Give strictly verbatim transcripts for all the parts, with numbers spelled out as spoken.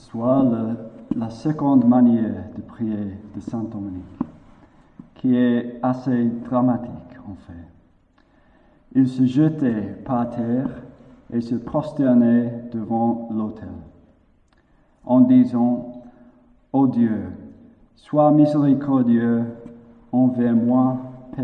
soit le, la seconde manière de prier de Saint Dominique, qui est assez dramatique en fait. Il se jetait par terre et se prosternait devant l'autel, en disant « Ô Dieu, sois miséricordieux envers moi, pécheur. »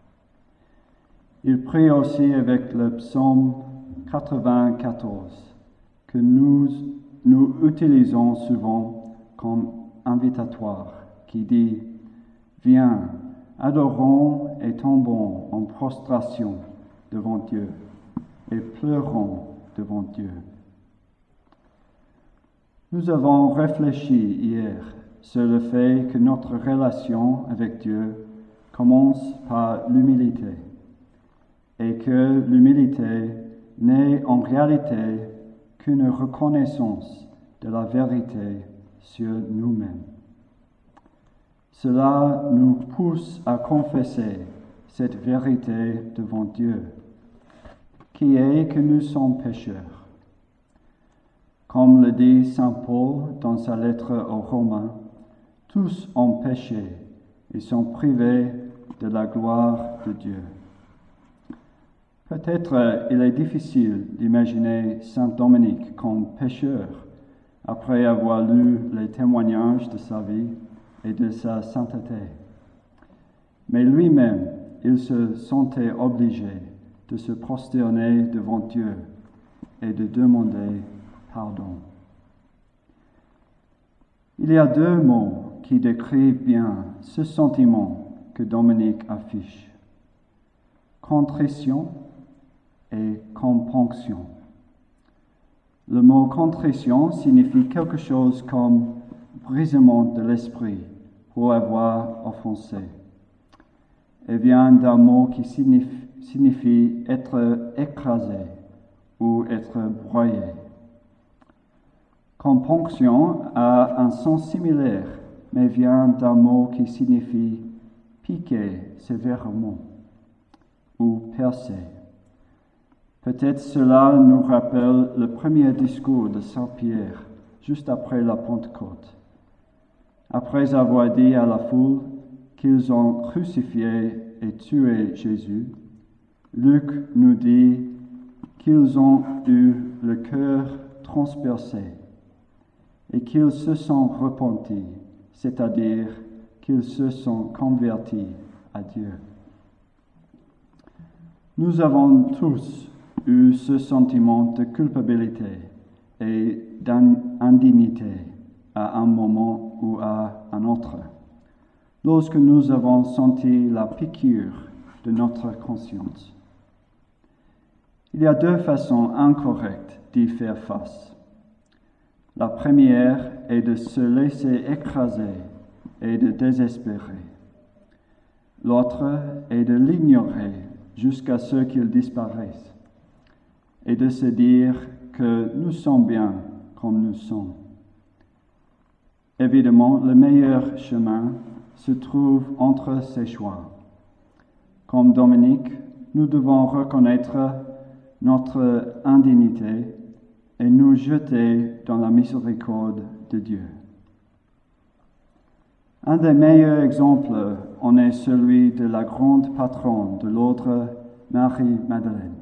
Il prie aussi avec le psaume quatre-vingt-quatorze, que nous, nous utilisons souvent comme invitatoire, qui dit « Viens, adorons et tombons en prostration devant Dieu et pleurons devant Dieu. » Nous avons réfléchi hier sur le fait que notre relation avec Dieu commence par l'humilité et que l'humilité n'est en réalité qu'une reconnaissance de la vérité sur nous-mêmes. Cela nous pousse à confesser cette vérité devant Dieu, qui est que nous sommes pécheurs. Comme le dit saint Paul dans sa lettre aux Romains, tous ont péché et sont privés de la gloire de Dieu. Peut-être il est difficile d'imaginer saint Dominique comme pécheur après avoir lu les témoignages de sa vie et de sa sainteté. Mais lui-même, il se sentait obligé de se prosterner devant Dieu et de demander pardon. Il y a deux mots qui décrivent bien ce sentiment que Dominique affiche: contrition et componction. Le mot contrition signifie quelque chose comme brisement de l'esprit pour avoir offensé, et vient d'un mot qui signifie, signifie être écrasé ou être broyé. Componction a un sens similaire, mais vient d'un mot qui signifie piquer sévèrement ou percer. Peut-être cela nous rappelle le premier discours de Saint Pierre, juste après la Pentecôte. Après avoir dit à la foule qu'ils ont crucifié et tué Jésus, Luc nous dit qu'ils ont eu le cœur transpercé et qu'ils se sont repentis, c'est-à-dire qu'ils se sont convertis à Dieu. Nous avons tous eu ce sentiment de culpabilité et d'indignité à un moment ou à un autre, lorsque nous avons senti la piqûre de notre conscience. Il y a deux façons incorrectes d'y faire face. La première est de se laisser écraser et de désespérer. L'autre est de l'ignorer jusqu'à ce qu'il disparaisse et de se dire que nous sommes bien comme nous sommes. Évidemment, le meilleur chemin se trouve entre ces choix. Comme Dominique, nous devons reconnaître notre indignité et nous jeter dans la miséricorde de Dieu. Un des meilleurs exemples en est celui de la grande patronne de l'ordre, Marie-Madeleine.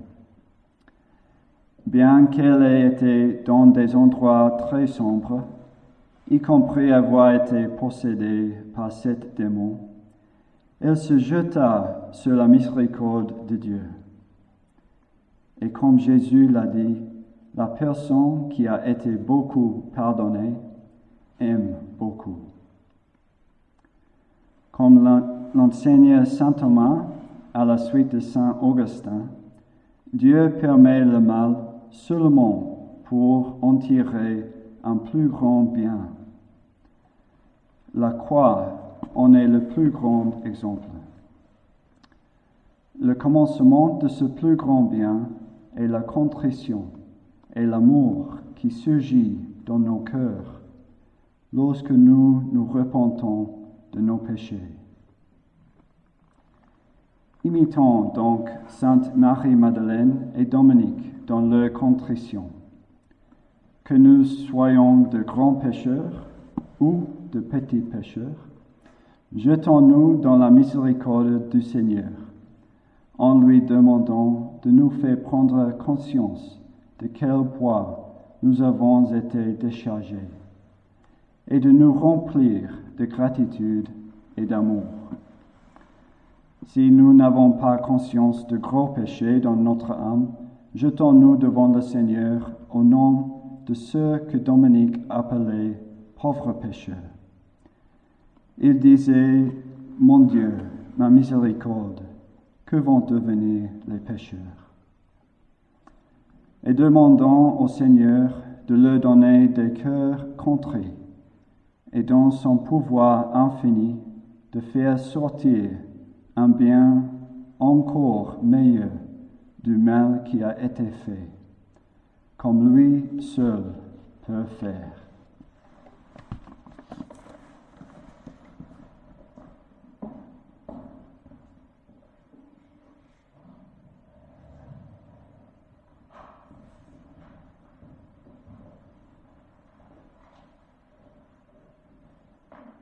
Bien qu'elle ait été dans des endroits très sombres, y compris avoir été possédée par sept démons, elle se jeta sur la miséricorde de Dieu. Et comme Jésus l'a dit, la personne qui a été beaucoup pardonnée aime beaucoup. Comme l'enseigne saint Thomas à la suite de saint Augustin, Dieu permet le mal seulement pour en tirer un plus grand bien. La croix en est le plus grand exemple. Le commencement de ce plus grand bien est la contrition et l'amour qui surgit dans nos cœurs lorsque nous nous repentons de nos péchés. Imitons donc Sainte Marie-Madeleine et Dominique dans leur contrition. que nous soyons de grands pécheurs ou de petits pécheurs, jetons-nous dans la miséricorde du Seigneur, en lui demandant de nous faire prendre conscience de quel poids nous avons été déchargés, et de nous remplir de gratitude et d'amour. Si nous n'avons pas conscience de gros péchés dans notre âme, jetons-nous devant le Seigneur au nom de ceux que Dominique appelait pauvres pécheurs. Il disait, « Mon Dieu, ma miséricorde, que vont devenir les pécheurs ?» Et demandons au Seigneur de leur donner des cœurs contrits et dans son pouvoir infini de faire sortir un bien encore meilleur du mal qui a été fait, comme lui seul peut faire.